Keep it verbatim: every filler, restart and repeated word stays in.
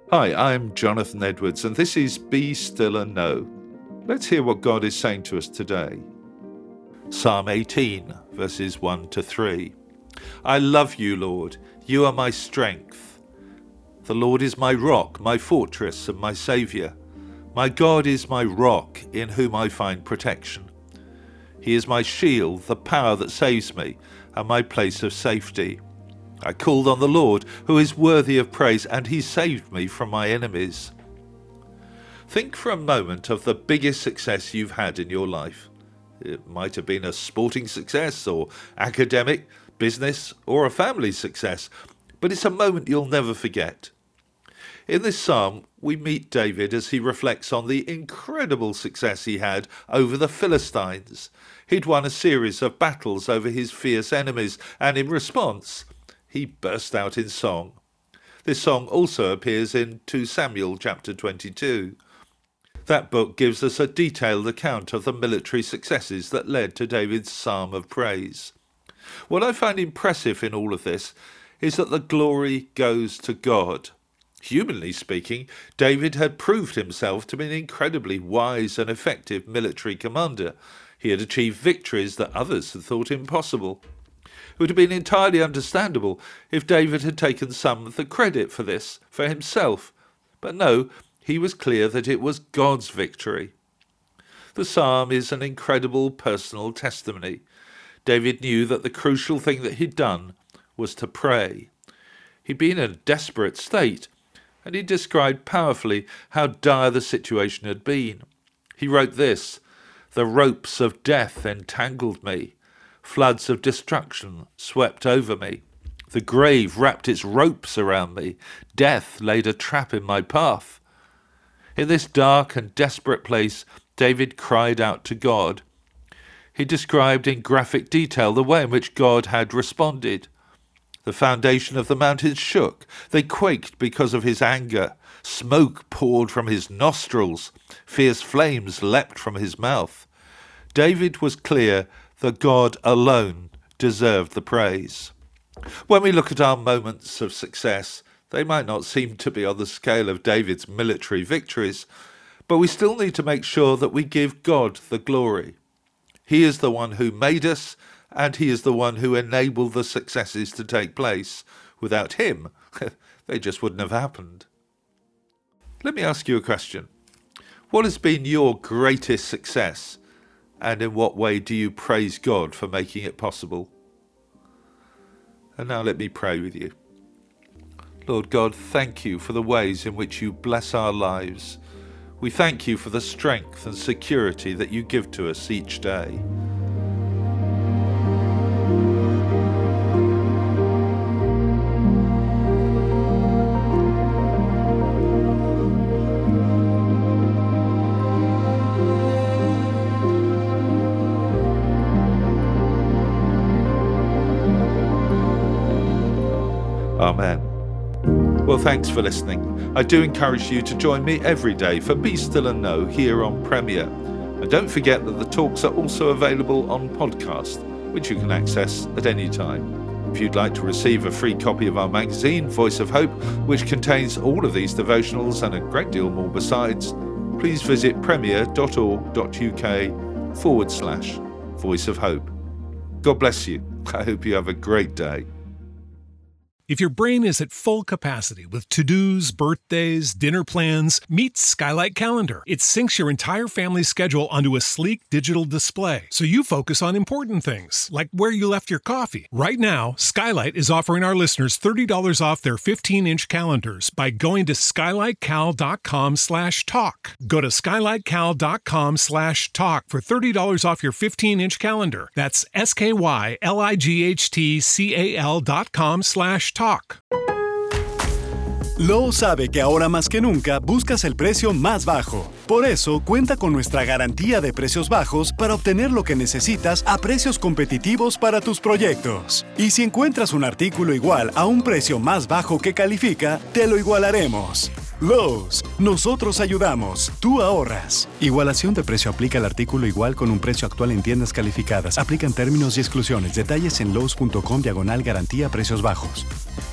Hi, I'm Jonathan Edwards, and this is Be Still and Know. Let's hear what God is saying to us today. Psalm eighteen, verses one to three. I love you, Lord. You are my strength. The Lord is my rock, my fortress, and my Saviour. My God is my rock, in whom I find protection. He is my shield, the power that saves me, and my place of safety. I called on the Lord, who is worthy of praise, and he saved me from my enemies. Think for a moment of the biggest success you've had in your life. It might have been a sporting success, or academic, business, or a family success, but it's a moment you'll never forget. In this psalm, we meet David as he reflects on the incredible success he had over the Philistines. He'd won a series of battles over his fierce enemies, and in response, he burst out in song. This song also appears in Second Samuel chapter twenty-two. That book gives us a detailed account of the military successes that led to David's psalm of praise. What I find impressive in all of this is that the glory goes to God. Humanly speaking, David had proved himself to be an incredibly wise and effective military commander. He had achieved victories that others had thought impossible. It would have been entirely understandable if David had taken some of the credit for this for himself. But no, he was clear that it was God's victory. The psalm is an incredible personal testimony. David knew that the crucial thing that he'd done was to pray. He'd been in a desperate state, and he described powerfully how dire the situation had been. He wrote this: "The ropes of death entangled me. Floods of destruction swept over me. The grave wrapped its ropes around me. Death laid a trap in my path." In this dark and desperate place, David cried out to God. He described in graphic detail the way in which God had responded. The foundation of the mountains shook. They quaked because of his anger. Smoke poured from his nostrils. Fierce flames leapt from his mouth. David was clear that God alone deserved the praise. When we look at our moments of success, they might not seem to be on the scale of David's military victories, but we still need to make sure that we give God the glory. He is the one who made us, and he is the one who enabled the successes to take place. Without him, they just wouldn't have happened. Let me ask you a question. What has been your greatest success? And in what way do you praise God for making it possible? And now let me pray with you. Lord God, thank you for the ways in which you bless our lives. We thank you for the strength and security that you give to us each day. Amen. Well, thanks for listening. I do encourage you to join me every day for Be Still and Know here on Premier. And don't forget that the talks are also available on podcast, which you can access at any time. If you'd like to receive a free copy of our magazine, Voice of Hope, which contains all of these devotionals and a great deal more besides, please visit premier.org.uk forward slash Voice of Hope. God bless you. I hope you have a great day. If your brain is at full capacity with to-dos, birthdays, dinner plans, meet Skylight Calendar. It syncs your entire family's schedule onto a sleek digital display, so you focus on important things, like where you left your coffee. Right now, Skylight is offering our listeners thirty dollars off their fifteen-inch calendars by going to skylightcal.com slash talk. Go to skylightcal.com slash talk for thirty dollars off your fifteen-inch calendar. That's S-K-Y-L-I-G-H-T-C-A-L dot com slash talk. Talk. Lowe's sabe que ahora más que nunca buscas el precio más bajo. Por eso, cuenta con nuestra garantía de precios bajos para obtener lo que necesitas a precios competitivos para tus proyectos. Y si encuentras un artículo igual a un precio más bajo que califica, te lo igualaremos. Lowe's, nosotros ayudamos, tú ahorras. Igualación de precio aplica al artículo igual con un precio actual en tiendas calificadas. Aplican términos y exclusiones. Detalles en lowes punto com diagonal garantía precios bajos.